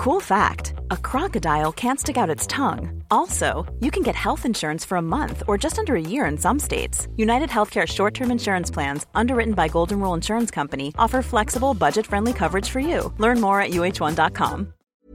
Cool fact, a crocodile can't stick out its tongue. Also, you can get health insurance for a month or just under a year in some states. United Healthcare short-term insurance plans, underwritten by Golden Rule Insurance Company, offer flexible, budget-friendly coverage for you. Learn more at uh1.com.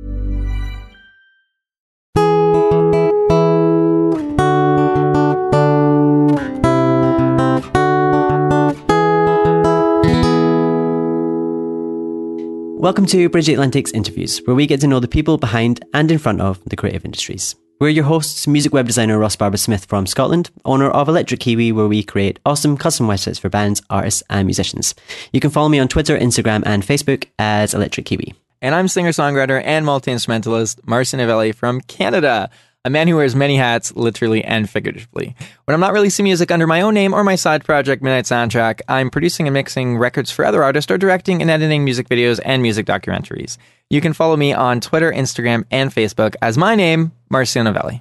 Welcome to Bridge Atlantic's Interviews, where we get to know the people behind and in front of the creative industries. We're your hosts, music web designer Ross Barber-Smith from Scotland, owner of Electric Kiwi, where we create awesome custom websites for bands, artists and musicians. You can follow me on Twitter, Instagram and Facebook as Electric Kiwi. And I'm singer-songwriter and multi-instrumentalist Marcio Novelli from Canada, a man who wears many hats, literally and figuratively. When I'm not releasing music under my own name or my side project, Midnight Soundtrack, I'm producing and mixing records for other artists or directing and editing music videos and music documentaries. You can follow me on Twitter, Instagram, and Facebook as my name, Marcio Novelli.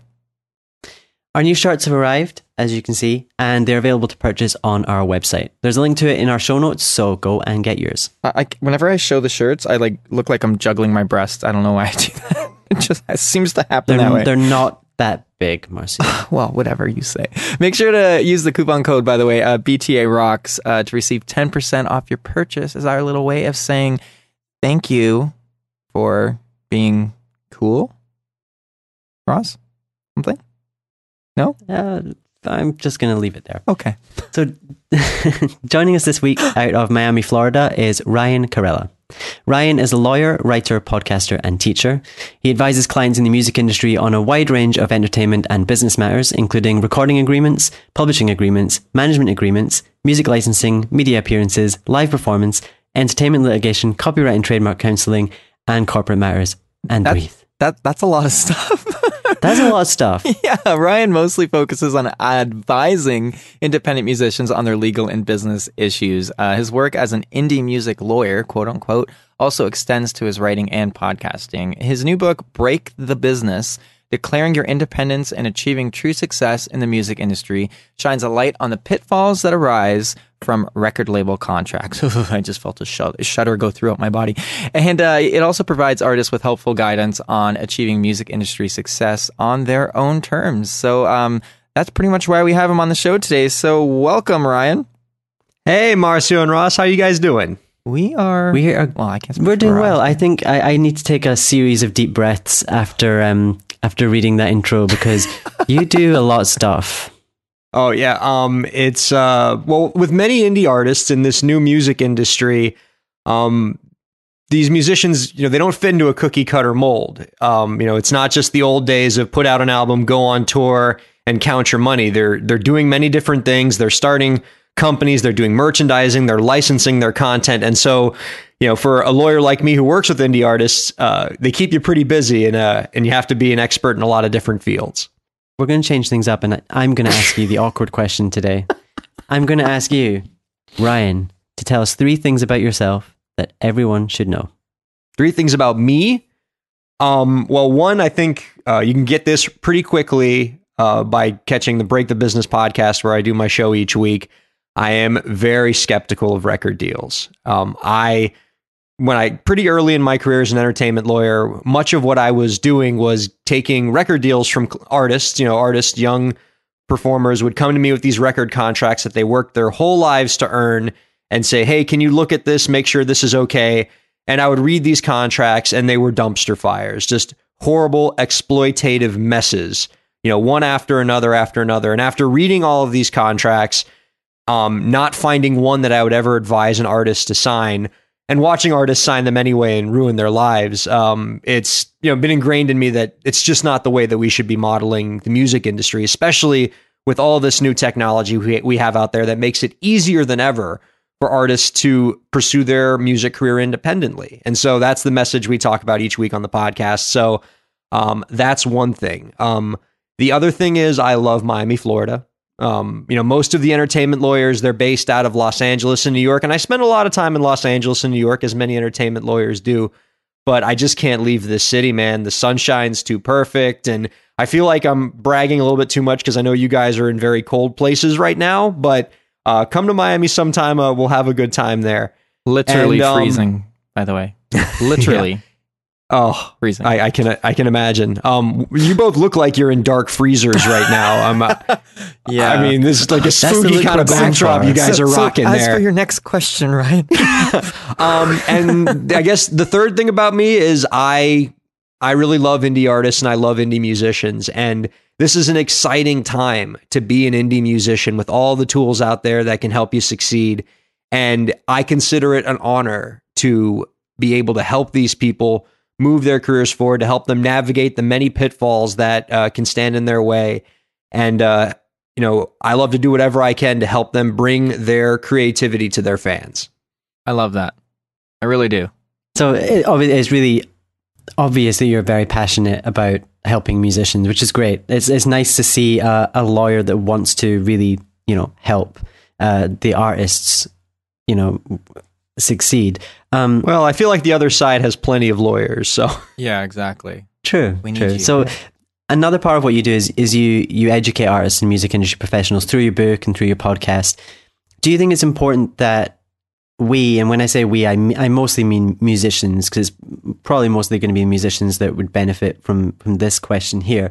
Our new shirts have arrived, as you can see, and they're available to purchase on our website. There's a link to it in our show notes, so go and get yours. Whenever I show the shirts, I look like I'm juggling my breasts. I don't know why I do that. It seems to happen that way. They're not that big, Marcio. Well, whatever you say. Make sure to use the coupon code, by the way, BTA Rocks, to receive 10% off your purchase as our little way of saying thank you for being cool. Ross? Something? No? I'm just going to leave it there. Okay. So joining us this week out of Miami, Florida is Ryan Carella. Ryan is a lawyer, writer, podcaster, and teacher. He advises clients in the music industry on a wide range of entertainment and business matters, including recording agreements, publishing agreements, management agreements, music licensing, media appearances, live performance, entertainment litigation, copyright and trademark counseling, and corporate matters. And breathe. That's a lot of stuff. That's a lot of stuff. Yeah, Ryan mostly focuses on advising independent musicians on their legal and business issues. His work as an indie music lawyer, quote unquote, also extends to his writing and podcasting. His new book, Break the Business, Declaring Your Independence and Achieving True Success in the Music Industry, shines a light on the pitfalls that arise from record label contracts. I just felt a shudder go throughout my body. And it also provides artists with helpful guidance on achieving music industry success on their own terms. So that's pretty much why we have him on the show today. So welcome, Ryan. Hey, Marcio and Ross. How you guys doing? We're I can't speak we're doing for well. Ross. I think I need to take a series of deep breaths after reading that intro, because you do a lot of stuff. Oh yeah. It's well, with many indie artists in this new music industry, these musicians, they don't fit into a cookie cutter mold. It's not just the old days of put out an album, go on tour, and count your money. They're doing many different things. They're starting companies, they're doing merchandising, they're licensing their content. And so, for a lawyer like me who works with indie artists, they keep you pretty busy, and you have to be an expert in a lot of different fields. We're going to change things up, and I'm going to ask you the awkward question today. I'm going to ask you, Ryan, to tell us 3 things about yourself that everyone should know. 3 things about me? Well, one, I think you can get this pretty quickly by catching the Break the Business podcast, where I do my show each week. I am very skeptical of record deals. Pretty early in my career as an entertainment lawyer, much of what I was doing was taking record deals from artists. Young performers would come to me with these record contracts that they worked their whole lives to earn and say, hey, can you look at this, make sure this is okay? And I would read these contracts, and they were dumpster fires, just horrible exploitative messes, one after another. And after reading all of these contracts, not finding one that I would ever advise an artist to sign, and watching artists sign them anyway and ruin their lives, it's been ingrained in me that it's just not the way that we should be modeling the music industry, especially with all this new technology we have out there that makes it easier than ever for artists to pursue their music career independently. And so that's the message we talk about each week on the podcast. So that's one thing. The other thing is I love Miami, Florida. Most of the entertainment lawyers, they're based out of Los Angeles and New York. And I spend a lot of time in Los Angeles and New York, as many entertainment lawyers do. But I just can't leave this city, man. The sunshine's too perfect. And I feel like I'm bragging a little bit too much because I know you guys are in very cold places right now. But come to Miami sometime. We'll have a good time there. Literally freezing, by the way. Literally. Oh, freezing. I can imagine. You both look like you're in dark freezers right now. Yeah. I mean, this is like a the spooky look kind of we're going backdrop for. you guys are rocking as there. for your next question, Ryan. And I guess the third thing about me is I really love indie artists and I love indie musicians. And this is an exciting time to be an indie musician with all the tools out there that can help you succeed. And I consider it an honor to be able to help these people move their careers forward, to help them navigate the many pitfalls that can stand in their way. And, I love to do whatever I can to help them bring their creativity to their fans. I love that. I really do. So it's really obvious that you're very passionate about helping musicians, which is great. It's nice to see a lawyer that wants to really, help the artists, succeed. Well, I feel like the other side has plenty of lawyers, so. Yeah, exactly. True. We need True. you. So another part of what you do is you educate artists and music industry professionals through your book and through your podcast. Do you think it's important that we, and when I say we, I mostly mean musicians, because it's probably mostly going to be musicians that would benefit from this question here,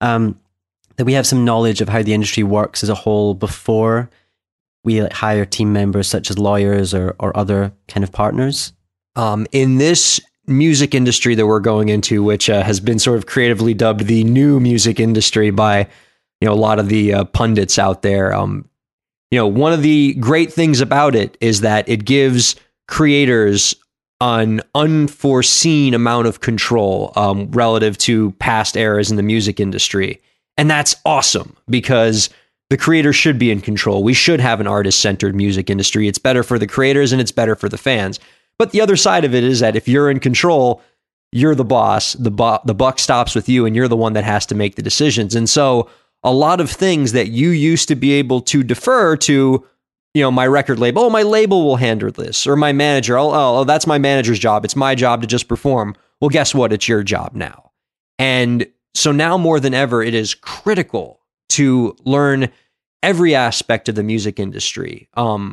that we have some knowledge of how the industry works as a whole before we hire team members such as lawyers or other kind of partners? In this music industry that we're going into, which has been sort of creatively dubbed the new music industry by a lot of the pundits out there, one of the great things about it is that it gives creators an unforeseen amount of control relative to past eras in the music industry. And that's awesome because the creator should be in control. We should have an artist-centered music industry. It's better for the creators and it's better for the fans. But the other side of it is that if you're in control, you're the boss. The buck stops with you and you're the one that has to make the decisions. And so a lot of things that you used to be able to defer to, my record label, my label will handle this, or my manager, that's my manager's job. It's my job to just perform. Well, guess what? It's your job now. And so now more than ever, it is critical to learn every aspect of the music industry.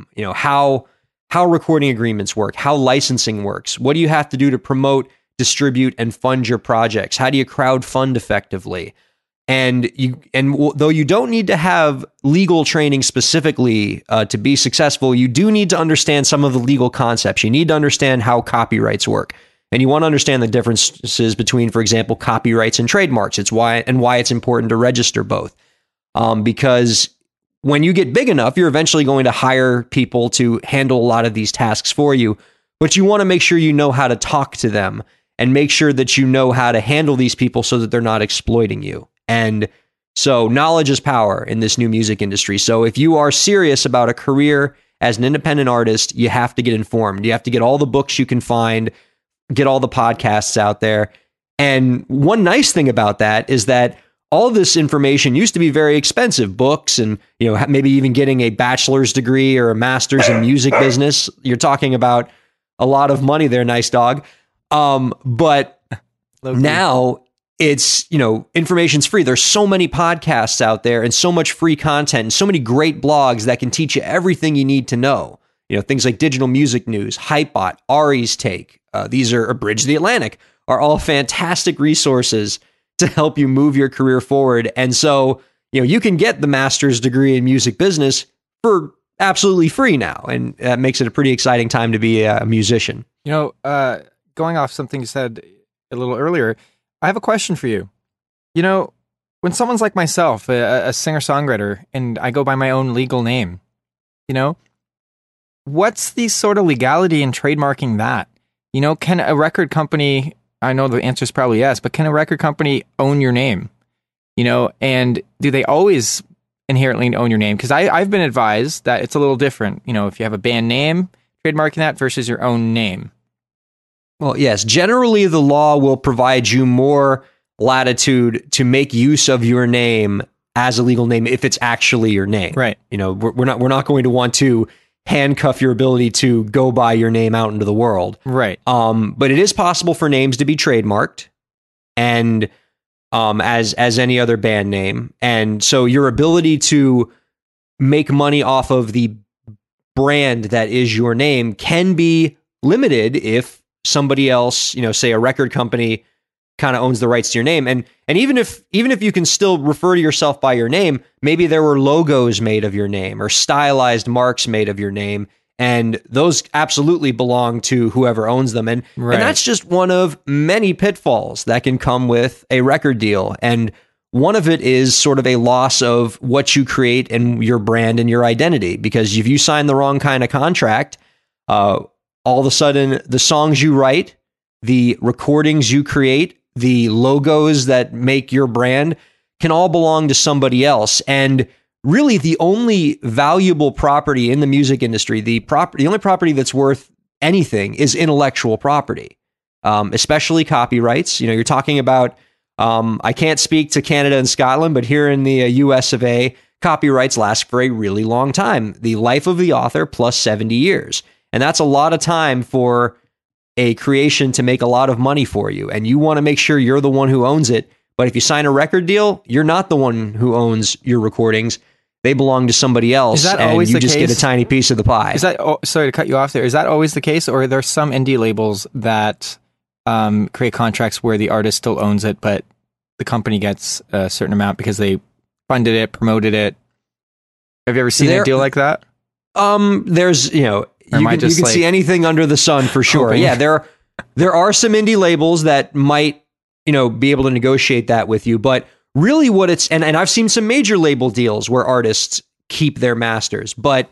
How recording agreements work, how licensing works. What do you have to do to promote, distribute, and fund your projects? How do you crowd fund effectively? And though you don't need to have legal training specifically to be successful, you do need to understand some of the legal concepts. You need to understand how copyrights work. And you want to understand the differences between, for example, copyrights and trademarks. It's why it's important to register both. Because when you get big enough, you're eventually going to hire people to handle a lot of these tasks for you. But you want to make sure you know how to talk to them and make sure that you know how to handle these people so that they're not exploiting you. And so knowledge is power in this new music industry. So if you are serious about a career as an independent artist, you have to get informed. You have to get all the books you can find, get all the podcasts out there. And one nice thing about that is that all this information used to be very expensive. Books and, maybe even getting a bachelor's degree or a master's in music business. You're talking about a lot of money there, nice dog. But now it's, information's free. There's so many podcasts out there and so much free content and so many great blogs that can teach you everything you need to know. Things like Digital Music News, Hypebot, Ari's Take. These are Bridge the Atlantic, are all fantastic resources to help you move your career forward. And so, you can get the master's degree in music business for absolutely free now. And that makes it a pretty exciting time to be a musician. Going off something you said a little earlier, I have a question for you. When someone's like myself, a singer-songwriter, and I go by my own legal name, what's the sort of legality in trademarking that? Can a record company, I know the answer is probably yes, but can a record company own your name? And do they always inherently own your name? Because I've been advised that it's a little different, if you have a band name, trademarking that versus your own name. Well, yes, generally the law will provide you more latitude to make use of your name as a legal name if it's actually your name. Right. We're not going to want to handcuff your ability to go by your name out into the world. Right. But it is possible for names to be trademarked and as any other band name. And so your ability to make money off of the brand that is your name can be limited if somebody else, say a record company kind of owns the rights to your name. And even if you can still refer to yourself by your name, maybe there were logos made of your name or stylized marks made of your name. And those absolutely belong to whoever owns them. And that's just one of many pitfalls that can come with a record deal. And one of it is sort of a loss of what you create and your brand and your identity. Because if you sign the wrong kind of contract, all of a sudden the songs you write, the recordings you create, the logos that make your brand can all belong to somebody else. And really, the only valuable property in the music industry, the only property that's worth anything is intellectual property, especially copyrights. You're talking about, I can't speak to Canada and Scotland, but here in the US of A, copyrights last for a really long time. The life of the author plus 70 years. And that's a lot of time for a creation to make a lot of money for you. And you want to make sure you're the one who owns it. But if you sign a record deal, you're not the one who owns your recordings. They belong to somebody else. Is that always the case? You just get a tiny piece of the pie. Is that, sorry to cut you off there. Is that always the case? Or are there some indie labels that create contracts where the artist still owns it, but the company gets a certain amount because they funded it, promoted it? Have you ever seen a deal like that? There's, you can see anything under the sun for sure. Hoping. Yeah, there are some indie labels that might, be able to negotiate that with you, but really what it's, and I've seen some major label deals where artists keep their masters, but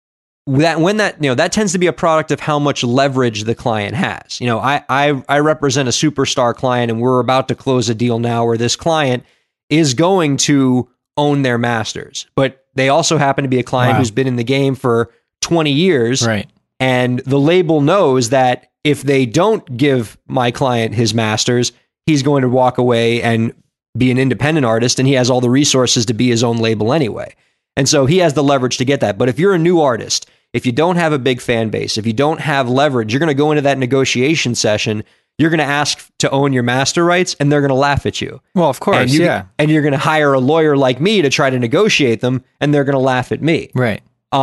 that tends to be a product of how much leverage the client has. I represent a superstar client, and we're about to close a deal now where this client is going to own their masters, but they also happen to be a client who's been in the game for 20 years. Right. And the label knows that if they don't give my client his masters, he's going to walk away and be an independent artist, and he has all the resources to be his own label anyway. And so he has the leverage to get that. But if you're a new artist, if you don't have a big fan base, if you don't have leverage, you're going to go into that negotiation session, you're going to ask to own your master rights, and they're going to laugh at you. Well, of course, And you're going to hire a lawyer like me to try to negotiate them, and they're going to laugh at me. Right.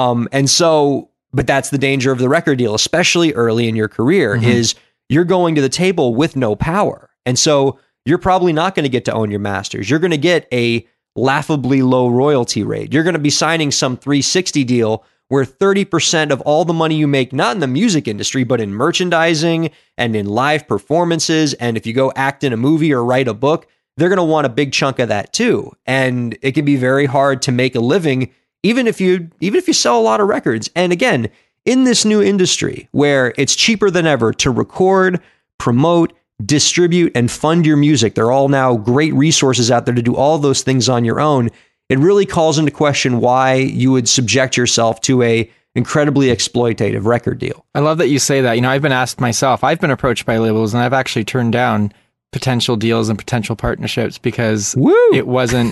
But that's the danger of the record deal, especially early in your career, is you're going to the table with no power. And so you're probably not going to get to own your masters. You're going to get a laughably low royalty rate. You're going to be signing some 360 deal where 30% of all the money you make, not in the music industry, but in merchandising and in live performances, and if you go act in a movie or write a book, they're going to want a big chunk of that too. And it can be very hard to make a living even if you sell a lot of records. And again, in this new industry where it's cheaper than ever to record, promote, distribute, and fund your music, there are all now great resources out there to do all those things on your own. It really calls into question why you would subject yourself to a incredibly exploitative record deal. I love that you say that. I've been asked myself, I've been approached by labels, and I've actually turned down potential deals and potential partnerships because it wasn't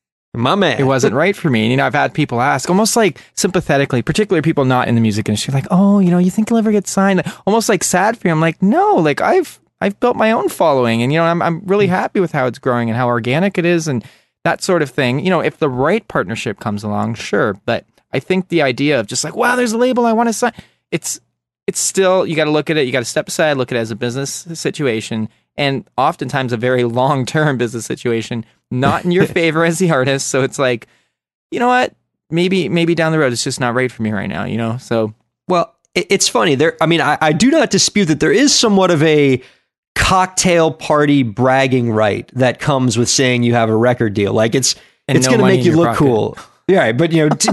my man. It wasn't right for me. And, I've had people ask almost like sympathetically, particularly people not in the music industry, like, oh, you think you'll ever get signed? Almost like sad for you. I'm like, no, like I've built my own following, and, I'm really happy with how it's growing and how organic it is and that sort of thing. If the right partnership comes along, sure. But I think the idea of just like, wow, there's a label I want to sign. It's still, you got to look at it. You got to step aside, look at it as a business situation, and oftentimes a very long-term business situation, not in your favor as the artist. So it's like, you know what? Maybe down the road, it's just not right for me right now, So, well, it's funny there. I mean, I do not dispute that there is somewhat of a cocktail party bragging right that comes with saying you have a record deal. Like it's going to make you look cool. Yeah. But,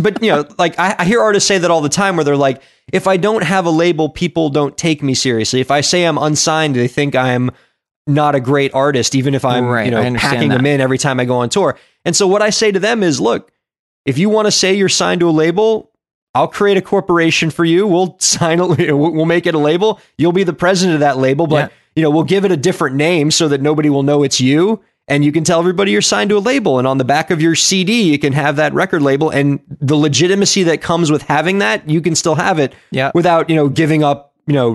like I hear artists say that all the time where they're like, if I don't have a label, people don't take me seriously. If I say I'm unsigned, they think I'm not a great artist, even if I'm, packing them in every time I go on tour. And so what I say to them is, look, if you want to say you're signed to a label, I'll create a corporation for you. We'll sign it. We'll make it a label. You'll be the president of that label, but we'll give it a different name so that nobody will know it's you. And you can tell everybody you're signed to a label. And on the back of your CD, you can have that record label, and the legitimacy that comes with having that, you can still have it without, giving up,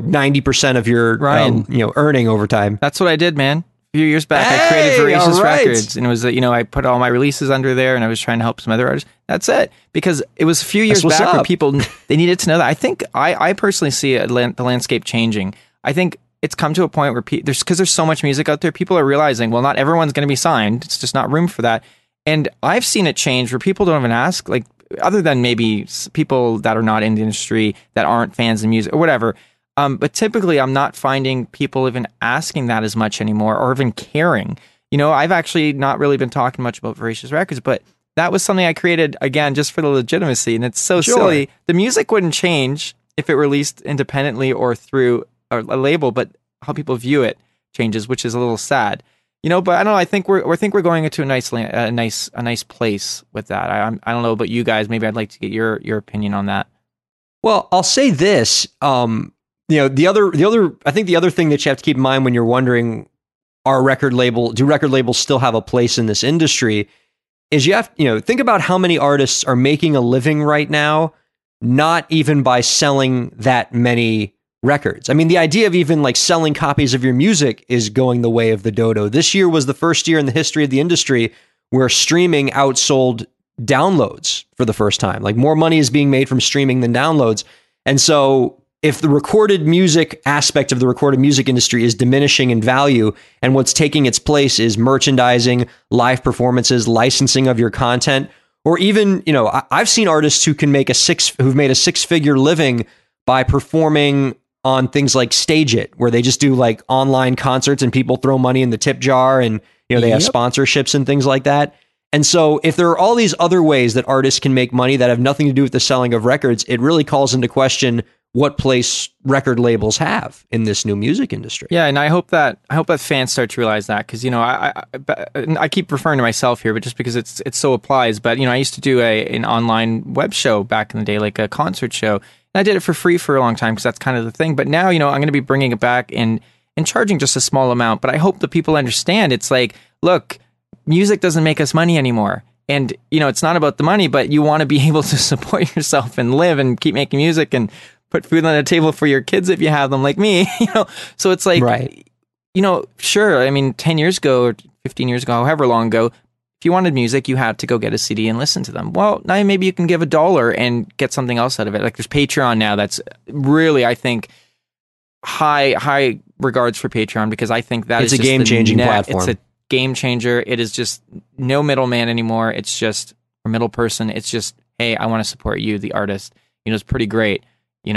90% of your, earning over time. That's what I did, man. A few years back, I created Voracious Records, and it was, I put all my releases under there, and I was trying to help some other artists. That's it. Because it was a few years back where people, they needed to know that. I think I personally see the landscape changing. I think it's come to a point where there's so much music out there, people are realizing, well, not everyone's going to be signed. It's just not room for that. And I've seen it change where people don't even ask, like, other than maybe people that are not in the industry, that aren't fans of music or whatever. But typically, I'm not finding people even asking that as much anymore, or even caring. You know, I've actually not really been talking much about Voracious Records, but that was something I created, again, just for the legitimacy. And it's so silly. The music wouldn't change if it released independently or through a label, but how people view it changes, which is a little sad. You know, but I don't know. I think we're going into a nice place with that. I don't know about you guys. Maybe I'd like to get your opinion on that. Well, I'll say this. You know, I think the other thing that you have to keep in mind when you're wondering, do record labels still have a place in this industry, is you have, you know, think about how many artists are making a living right now, not even by selling that many records. I mean, the idea of even like selling copies of your music is going the way of the dodo. This year was the first year in the history of the industry where streaming outsold downloads for the first time. Like, more money is being made from streaming than downloads. And so if the recorded music aspect of the recorded music industry is diminishing in value, and what's taking its place is merchandising, live performances, licensing of your content, or even, you know, I've seen artists who've made a 6-figure living by performing on things like Stage It, where they just do like online concerts and people throw money in the tip jar, and, you know, they have sponsorships and things like that. And so if there are all these other ways that artists can make money that have nothing to do with the selling of records, it really calls into question what place record labels have in this new music industry. Yeah, and I hope that fans start to realize that, because, you know, I keep referring to myself here, but just because it so applies. But, you know, I used to do an online web show back in the day, like a concert show, and I did it for free for a long time because that's kind of the thing. But now, you know, I'm going to be bringing it back and charging just a small amount. But I hope that people understand, it's like, look, music doesn't make us money anymore. And, you know, it's not about the money, but you want to be able to support yourself and live and keep making music and put food on the table for your kids if you have them, like me, you know? So it's like, right. You know, sure. I mean, 10 years ago or 15 years ago, however long ago, if you wanted music, you had to go get a CD and listen to them. Well, now maybe you can give $1 and get something else out of it. Like, there's Patreon now. That's really, I think, high regards for Patreon, because I think that it's a game-changing platform. It's a game changer. It is just no middleman anymore. It's just a middle person. It's just, hey, I want to support you, the artist. You know, it's pretty great. But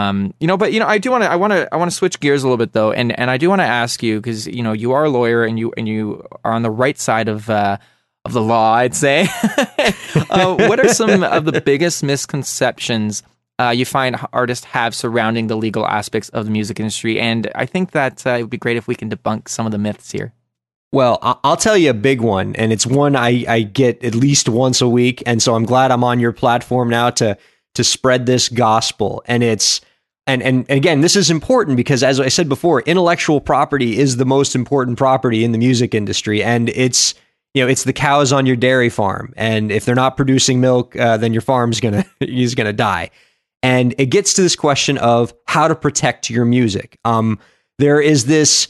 I want to switch gears a little bit though, and I do want to ask you, because, you know, you are a lawyer and you are on the right side of the law, I'd say. What are some of the biggest misconceptions you find artists have surrounding the legal aspects of the music industry? And I think that it would be great if we can debunk some of the myths here. Well, I'll tell you a big one, and it's one I get at least once a week, and so I'm glad I'm on your platform now to spread this gospel. And it's and again, this is important because, as I said before, intellectual property is the most important property in the music industry, and it's, you know, it's the cows on your dairy farm, and if they're not producing milk, then your farm's gonna die. And it gets to this question of how to protect your music. There is this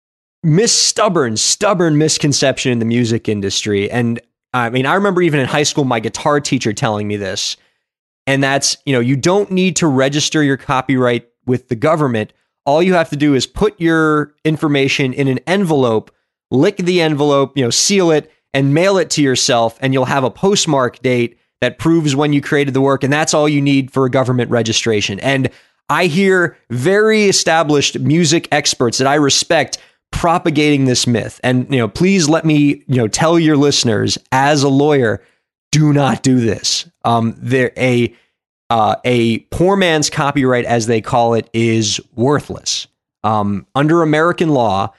stubborn misconception in the music industry, and I mean, I remember even in high school, my guitar teacher telling me this. And that's, you know, you don't need to register your copyright with the government. All you have to do is put your information in an envelope, lick the envelope, you know, seal it, and mail it to yourself, and you'll have a postmark date that proves when you created the work, and that's all you need for a government registration. And I hear very established music experts that I respect propagating this myth. And, you know, please let me, you know, tell your listeners, as a lawyer, do not do this. A poor man's copyright, as they call it, is worthless. Under American law,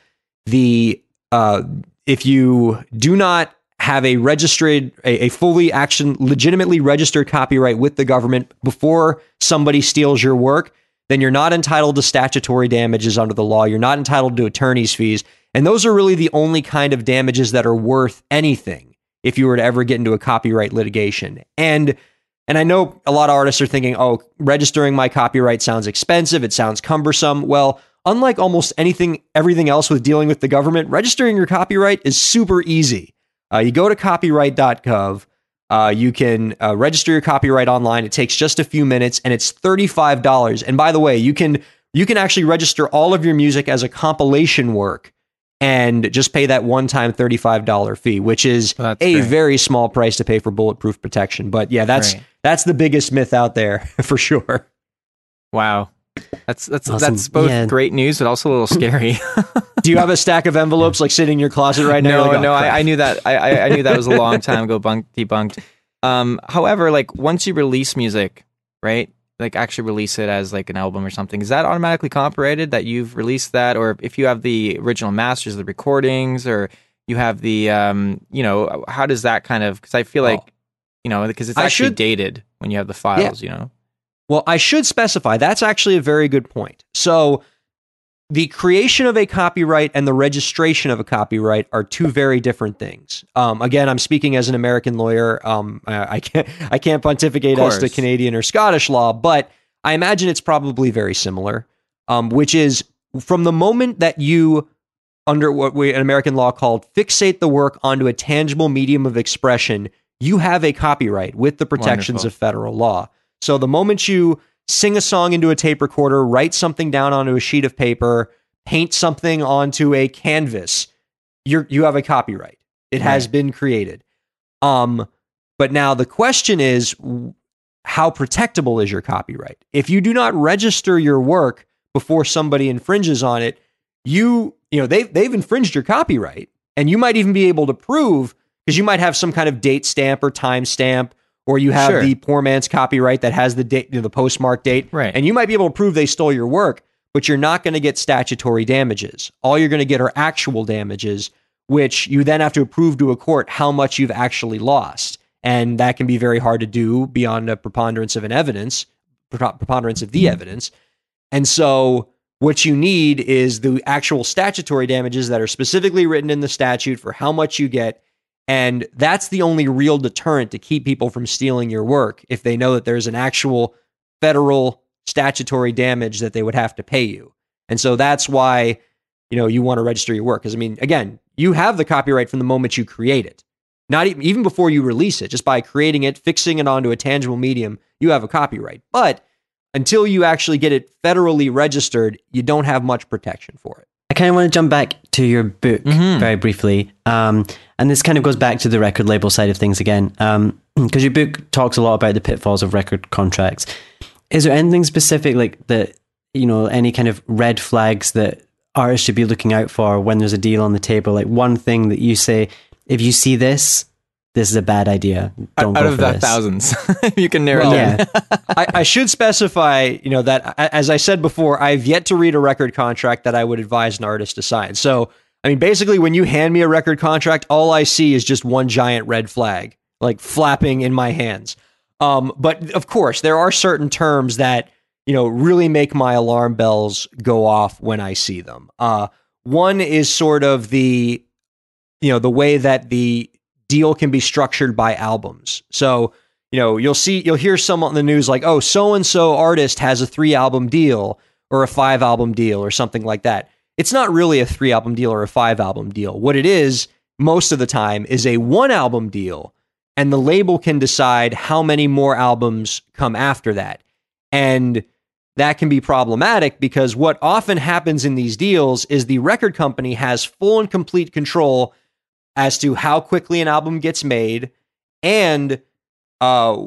if you do not have a fully legitimately registered copyright with the government before somebody steals your work, then you're not entitled to statutory damages under the law. You're not entitled to attorney's fees. And those are really the only kind of damages that are worth anything if you were to ever get into a copyright litigation. And I know a lot of artists are thinking, oh, registering my copyright sounds expensive. It sounds cumbersome. Well, unlike almost everything else with dealing with the government, registering your copyright is super easy. You go to copyright.gov. You can register your copyright online. It takes just a few minutes, and it's $35. And by the way, you can you can actually register all of your music as a compilation work and just pay that one-time $35 fee, which is very small price to pay for bulletproof protection. But yeah, that's the biggest myth out there for sure. Wow. That's Awesome. That's both great news, but also a little scary. Do you have a stack of envelopes like sitting in your closet right now? No, I knew that. I knew that was a long time ago debunked. However, like once you release music, right? Like actually release it as like an album or something, is that automatically copyrighted that you've released that? Or if you have the original masters, the recordings, or you have the, how does that kind of, because I feel like, because it's actually dated when you have the files, Well, I should specify, that's actually a very good point. So the creation of a copyright and the registration of a copyright are two very different things. Again, I'm speaking as an American lawyer. I can't pontificate as to Canadian or Scottish law, but I imagine it's probably very similar, which is from the moment that you, under what we in American law called fixate the work onto a tangible medium of expression, you have a copyright with the protections of federal law. So the moment you sing a song into a tape recorder, write something down onto a sheet of paper, paint something onto a canvas, you have a copyright. It has been created. But now the question is, how protectable is your copyright? If you do not register your work before somebody infringes on it, they've infringed your copyright, and you might even be able to prove, because you might have some kind of date stamp or time stamp, or you have the poor man's copyright that has the date, the postmark date, and you might be able to prove they stole your work, but you're not going to get statutory damages. All you're going to get are actual damages, which you then have to prove to a court how much you've actually lost, and that can be very hard to do beyond a preponderance of the evidence. And so what you need is the actual statutory damages that are specifically written in the statute for how much you get. And that's the only real deterrent to keep people from stealing your work, if they know that there's an actual federal statutory damage that they would have to pay you. And so that's why, you want to register your work. Because, again, you have the copyright from the moment you create it. Not even before you release it, just by creating it, fixing it onto a tangible medium, you have a copyright. But until you actually get it federally registered, you don't have much protection for it. I kind of want to jump back to your book very briefly. And this kind of goes back to the record label side of things again, because your book talks a lot about the pitfalls of record contracts. Is there anything specific like that, any kind of red flags that artists should be looking out for when there's a deal on the table? Like one thing that you say, if you see this is a bad idea. Don't out go of for the this. Thousands, you can narrow it down. I should specify, that as I said before, I've yet to read a record contract that I would advise an artist to sign. So, basically, when you hand me a record contract, all I see is just one giant red flag, like flapping in my hands. But of course, there are certain terms that, really make my alarm bells go off when I see them. One is sort of the way that the deal can be structured by albums. So, you'll hear someone in the news like, oh, so-and-so artist has a 3-album deal or a 5-album deal or something like that. It's not really a 3-album deal or a 5-album deal. What it is, most of the time, is a 1-album deal, and the label can decide how many more albums come after that. And that can be problematic because what often happens in these deals is the record company has full and complete control as to how quickly an album gets made, and has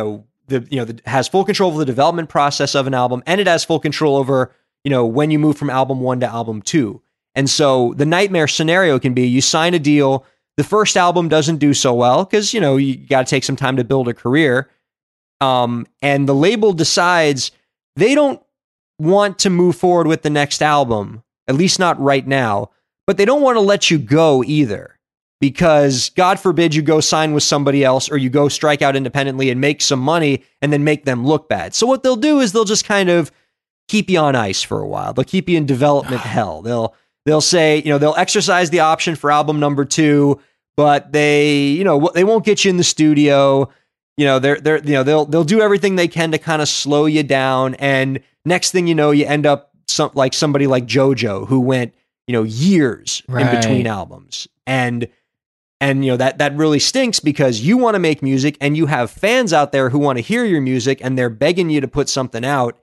full control over the development process of an album, and it has full control over when you move from album 1 to album 2. And so the nightmare scenario can be you sign a deal, the first album doesn't do so well because you got to take some time to build a career, and the label decides they don't want to move forward with the next album, at least not right now, but they don't want to let you go either. Because God forbid you go sign with somebody else or you go strike out independently and make some money and then make them look bad. So what they'll do is they'll just kind of keep you on ice for a while. They'll keep you in development hell. They'll say, they'll exercise the option for album number 2, but they won't get you in the studio. They'll do everything they can to kind of slow you down. And next thing you know, you end up like somebody like JoJo who went, years in between albums. And that really stinks because you want to make music and you have fans out there who want to hear your music and they're begging you to put something out.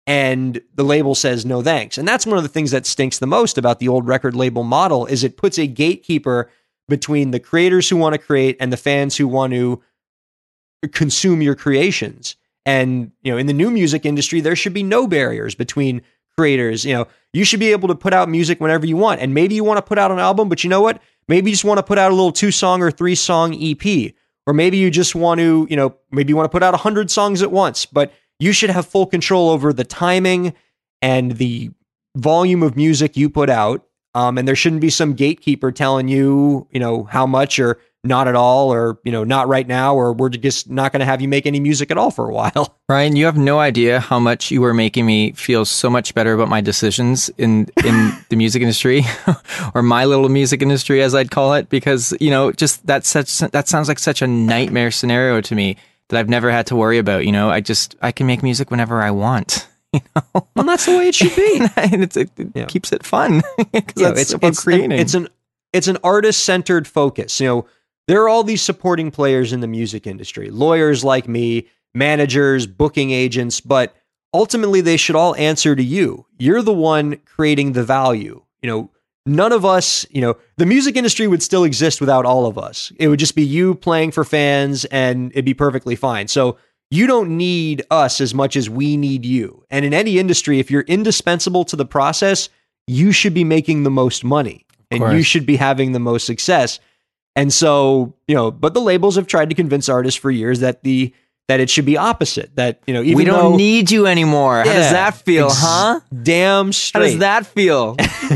and the label says no thanks. And that's one of the things that stinks the most about the old record label model is it puts a gatekeeper between the creators who want to create and the fans who want to consume your creations. And, in the new music industry, there should be no barriers between creators. You should be able to put out music whenever you want. And maybe you want to put out an album, but you know what? Maybe you just want to put out a little 2-song or 3-song EP. Or maybe you just want to, maybe you want to put out 100 songs at once, but you should have full control over the timing and the volume of music you put out. And there shouldn't be some gatekeeper telling you, how much or not at all, or, not right now, or we're just not going to have you make any music at all for a while. Ryan, you have no idea how much you were making me feel so much better about my decisions in the music industry, or my little music industry, as I'd call it, because, just that sounds like such a nightmare scenario to me that I've never had to worry about. I can make music whenever I want. Well, that's the way it should be. And it keeps it fun. It's about creating. It's an artist-centered focus. There are all these supporting players in the music industry, lawyers like me, managers, booking agents, but ultimately they should all answer to you. You're the one creating the value. None of us, the music industry would still exist without all of us. It would just be you playing for fans and it'd be perfectly fine. So you don't need us as much as we need you. And in any industry, if you're indispensable to the process, you should be making the most money and you should be having the most success. And so, but the labels have tried to convince artists for years that it should be opposite. That, even we don't need you anymore. How does that feel, huh? Damn straight. How does that feel?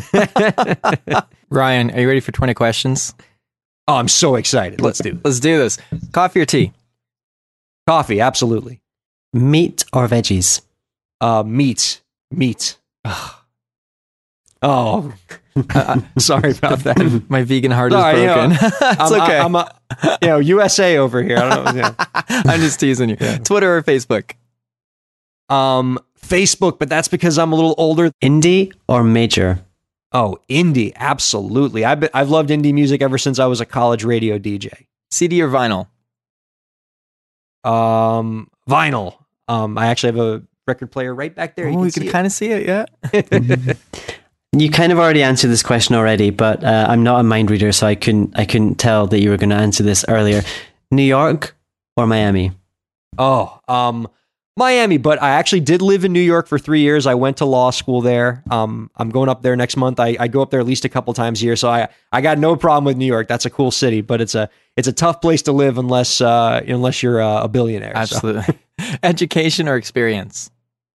Ryan, are you ready for 20 questions? Oh, I'm so excited. Let's do this. Coffee or tea? Coffee, absolutely. Meat or veggies? Meat. Oh, sorry about that. My vegan heart is broken. It's okay. I'm USA over here. I don't know. I'm just teasing you. Yeah. Twitter or Facebook? Facebook, but that's because I'm a little older. Indie or major? Oh, indie, absolutely. I've loved indie music ever since I was a college radio DJ. CD or vinyl? Vinyl. I actually have a record player right back there. You can kind of see it, yeah. You kind of already answered this question already, but I'm not a mind reader, so I couldn't tell that you were going to answer this earlier. New York or Miami? Oh, Miami, but I actually did live in New York for 3 years. I went to law school there. I'm going up there next month. I go up there at least a couple times a year, so I got no problem with New York. That's a cool city, but it's a tough place to live unless you're a billionaire. Absolutely. So. Education or experience?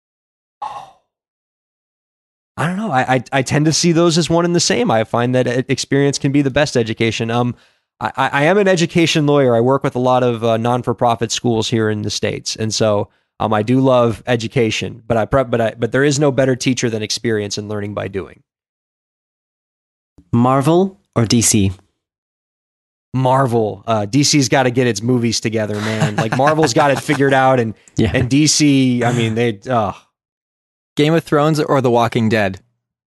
I don't know. I tend to see those as one and the same. I find that experience can be the best education. I am an education lawyer. I work with a lot of non-for-profit schools here in the States, and so I do love education. But there is no better teacher than experience and learning by doing. Marvel or DC? Marvel. DC's got to get its movies together, man. Like Marvel's got it figured out, and DC. I mean, they. Game of Thrones or The Walking Dead?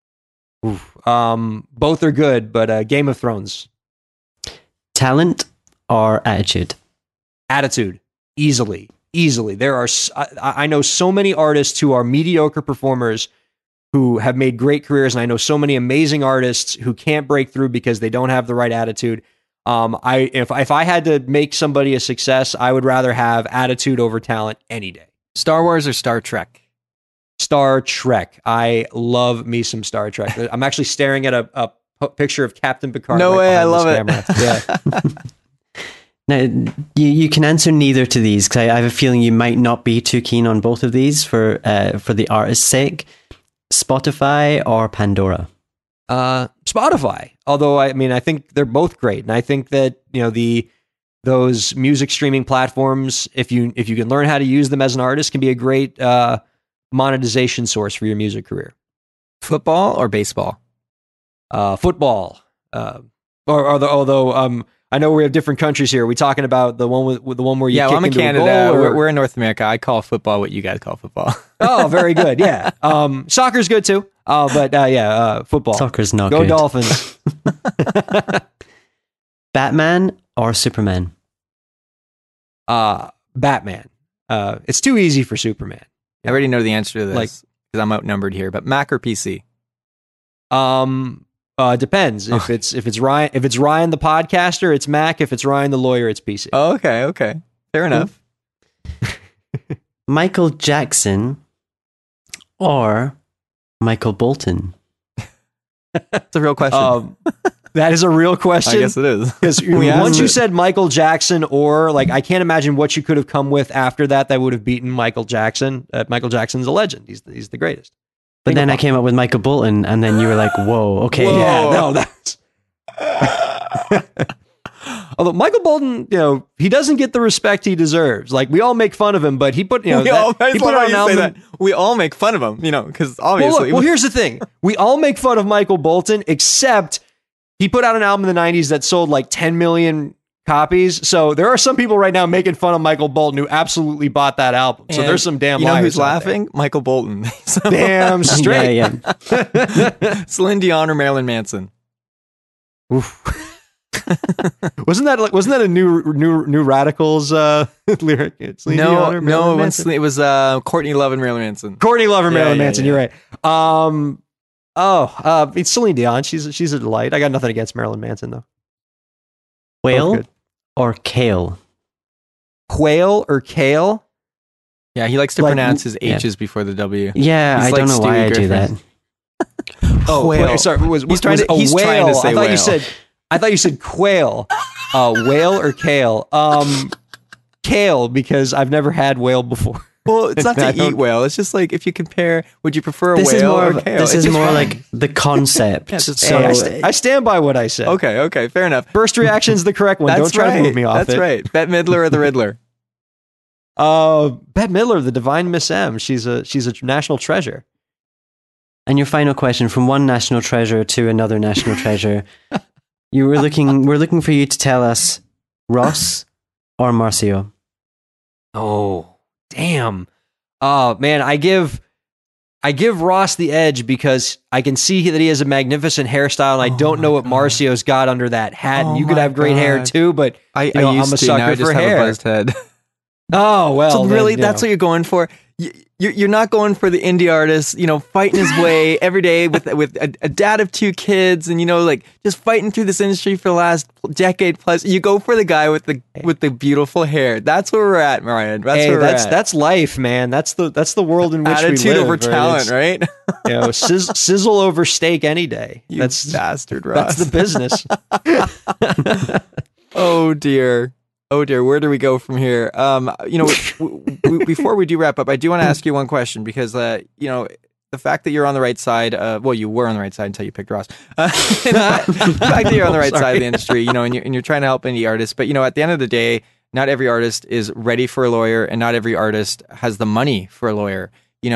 Both are good, but Game of Thrones. Talent or attitude? Attitude. Easily. There are, I know so many artists who are mediocre performers who have made great careers, and I know so many amazing artists who can't break through because they don't have the right attitude. If I had to make somebody a success, I would rather have attitude over talent any day. Star Wars or Star Trek? Star Trek. I love me some Star Trek. I'm actually staring at a picture of Captain Picard. No way, I love it. Yeah. Now, you can answer neither to these because I have a feeling you might not be too keen on both of these for the artist's sake. Spotify or Pandora? Spotify. Although I think they're both great, and I think that those music streaming platforms, if you can learn how to use them as an artist, can be a great monetization source for your music career. Football or baseball? Football. Although I know we have different countries here. Are we talking about the one with the one where you kick I'm in into Canada. a goal, We're in North America. I call football what you guys call football. Oh, very good. Yeah. Soccer's good too. But football. Soccer's not Go good. Dolphins. Batman or Superman? Batman. It's too easy for Superman. I already know the answer to this. because I'm outnumbered here. But Mac or PC? Depends. If it's Ryan the podcaster, it's Mac. If it's Ryan the lawyer, it's PC. Oh, okay. Fair enough. Michael Jackson or Michael Bolton? That's a real question. That is a real question. I guess it is. Because once you said Michael Jackson, or like, I can't imagine what you could have come with after that would have beaten Michael Jackson. Michael Jackson's a legend. He's the greatest. But then I came up with Michael Bolton, and then you were like, "Whoa, okay, Whoa. yeah, No, that's. Although Michael Bolton, he doesn't get the respect he deserves. Like, we all make fun of him, but he put, he put out an album. We all make fun of him, because obviously. Well, here's the thing: we all make fun of Michael Bolton, except he put out an album in the '90s that sold like 10 million copies. So there are some people right now making fun of Michael Bolton who absolutely bought that album. So there's some damn. You know liars who's out laughing? there. Michael Bolton. Damn straight. yeah. Celine Dion or Marilyn Manson? Oof. wasn't that a new Radicals lyric? It's Celine Dion or Marilyn Manson? It was Courtney Love and Marilyn Manson. Courtney Love or Marilyn Yeah, Manson. yeah. You're right. It's Celine Dion. She's a delight. I got nothing against Marilyn Manson though. Whale good. or kale? Quail or kale? Yeah, he likes to Like, pronounce his yeah. H's before the W. Yeah, He's I like don't know why Stewie I do that. Griffin. Whale. Sorry, He's trying to say I thought whale. I thought you said quail. Whale or kale? Kale, because I've never had whale before. Well, it's not I to don't- eat whale. It's just like, if you compare, would you prefer a This is whale more. or kale? This It's is just more fine. like the concept. Yeah, just- so I stand by what I said. Okay, fair enough. First reaction's the correct one. That's Don't try right. to move me off That's it. right. Bette Midler or the Riddler? Bette Midler, the divine Miss M. She's a national treasure. And your final question, from one national treasure to another national treasure, we're looking for you to tell us Ross or Marcio. Oh, damn. Oh, man, I give Ross the edge because I can see that he has a magnificent hairstyle, and I don't know what Marcio's got under that hat. Oh And you could my have great hair God. too, but I you know, used I'm a to. Now I sucker just for have hair. a buzzed head. Oh, well. So then, really, you that's know. what you're going for. You're not going for the indie artist, fighting his way every day with a dad of 2 kids, and like just fighting through this industry for the last decade plus. You go for the guy with the beautiful hair. That's where we're at, Mariah. That's life, man. That's the world in which attitude we live. over talent, right? Sizzle over steak any day. You That's bastard, Ross. That's the business. Oh dear. Where do we go from here? Before we do wrap up, I do want to ask you one question because, the fact that you're on the right side, you were on the right side until you picked Ross. The fact that you're on the right side of the industry, and you're trying to help indie artists, but at the end of the day, not every artist is ready for a lawyer, and not every artist has the money for a lawyer,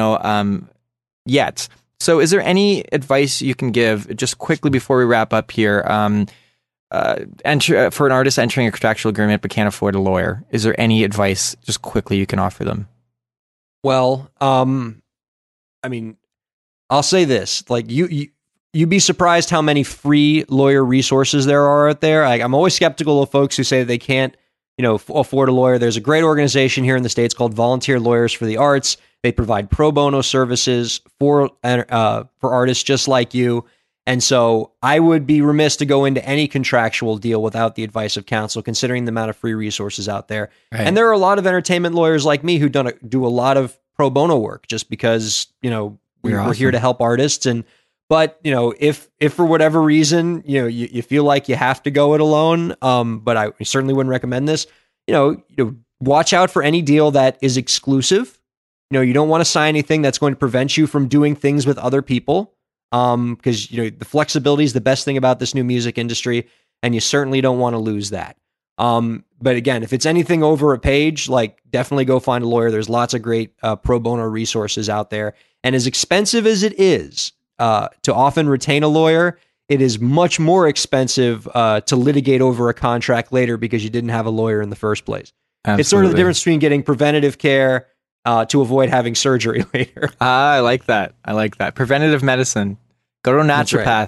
yet. So, is there any advice you can give just quickly before we wrap up here? For an artist entering a contractual agreement but can't afford a lawyer, is there any advice just quickly you can offer them? Well, I mean, I'll say this: like you'd be surprised how many free lawyer resources there are out there. I'm always skeptical of folks who say that they can't, afford a lawyer. There's a great organization here in the States called Volunteer Lawyers for the Arts. They provide pro bono services for artists just like you. And so I would be remiss to go into any contractual deal without the advice of counsel, considering the amount of free resources out there. Right. And there are a lot of entertainment lawyers like me who do a lot of pro bono work just because, we're here to help artists. But if for whatever reason, you feel like you have to go it alone, but I certainly wouldn't recommend this, watch out for any deal that is exclusive. You don't want to sign anything that's going to prevent you from doing things with other people. Because the flexibility is the best thing about this new music industry, and you certainly don't want to lose that. But again, if it's anything over a page, definitely go find a lawyer. There's lots of great pro bono resources out there, and as expensive as it is to often retain a lawyer, it is much more expensive to litigate over a contract later because you didn't have a lawyer in the first place. Absolutely. It's sort of the difference between getting preventative care to avoid having surgery later. I like that. Preventative medicine. Go to a naturopath.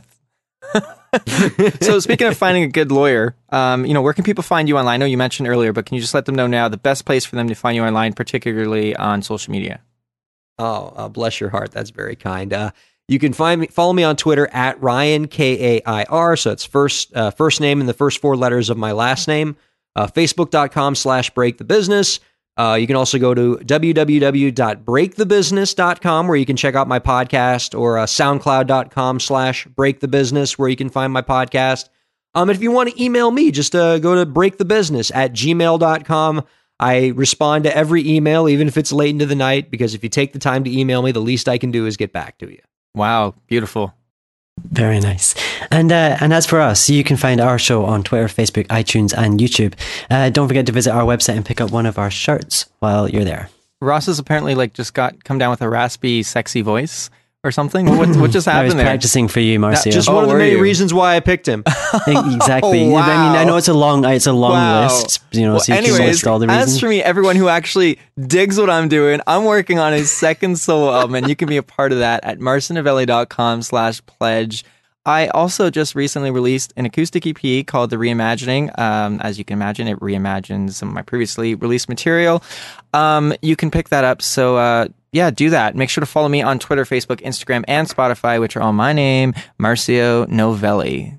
So speaking of finding a good lawyer, where can people find you online? I know you mentioned earlier, but can you just let them know now the best place for them to find you online, particularly on social media? Oh, bless your heart. That's very kind. You can follow me on Twitter at Ryan Kair. So it's first name and the first four letters of my last name. Facebook.com/breakthebusiness. You can also go to www.breakthebusiness.com where you can check out my podcast, or soundcloud.com/breakthebusiness where you can find my podcast. If you want to email me, just go to breakthebusiness@gmail.com. I respond to every email, even if it's late into the night, because if you take the time to email me, the least I can do is get back to you. Wow, beautiful. Very nice. And as for us, you can find our show on Twitter, Facebook, iTunes, and YouTube. Don't forget to visit our website and pick up one of our shirts while you're there. Ross has apparently just come down with a raspy, sexy voice or something. What just happened there? I was practicing for you, Marcio. Just one of the many reasons why I picked him. Exactly. Oh, wow. I mean, I know it's a long Wow. list, so you can list all the reasons. As for me, everyone who actually digs what I'm doing, I'm working on his second solo album, and you can be a part of that at marcinovelli.com/pledge. I also just recently released an acoustic EP called The Reimagining. As you can imagine, it reimagines some of my previously released material. You can pick that up. So, yeah, do that. Make sure to follow me on Twitter, Facebook, Instagram, and Spotify, which are all my name, Marcio Novelli.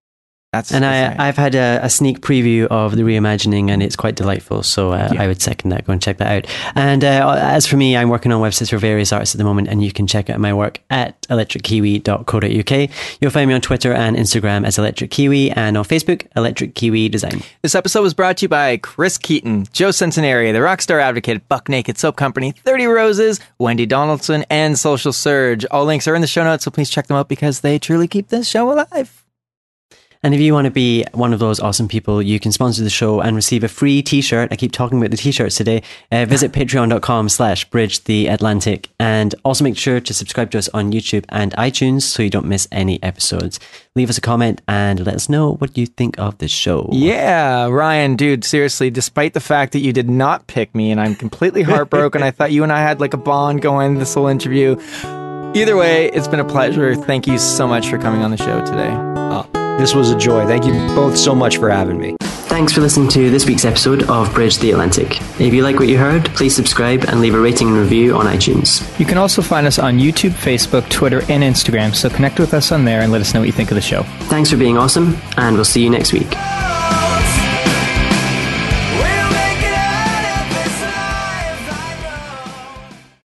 I've had a sneak preview of The Reimagining, and it's quite delightful. So I would second that. Go and check that out. And as for me, I'm working on websites for various artists at the moment, and you can check out my work at electrickiwi.co.uk. You'll find me on Twitter and Instagram as Electric Kiwi, and on Facebook, Electric Kiwi Design. This episode was brought to you by Chris Keaton, Joe Centenary, the Rockstar Advocate, Buck Naked Soap Company, 30 Roses, Wendy Donaldson, and Social Surge. All links are in the show notes, so please check them out because they truly keep this show alive. And if you want to be one of those awesome people, you can sponsor the show and receive a free t-shirt. I keep talking about the t-shirts today. Visit patreon.com/bridgetheatlantic, and also make sure to subscribe to us on YouTube and iTunes so you don't miss any episodes. Leave us a comment and let us know what you think of the show. Yeah, Ryan, dude, seriously, despite the fact that you did not pick me and I'm completely heartbroken, I thought you and I had a bond going this whole interview. Either way, it's been a pleasure. Thank you so much for coming on the show today. This was a joy. Thank you both so much for having me. Thanks for listening to this week's episode of Bridge the Atlantic. If you like what you heard, please subscribe and leave a rating and review on iTunes. You can also find us on YouTube, Facebook, Twitter, and Instagram, so connect with us on there and let us know what you think of the show. Thanks for being awesome, and we'll see you next week.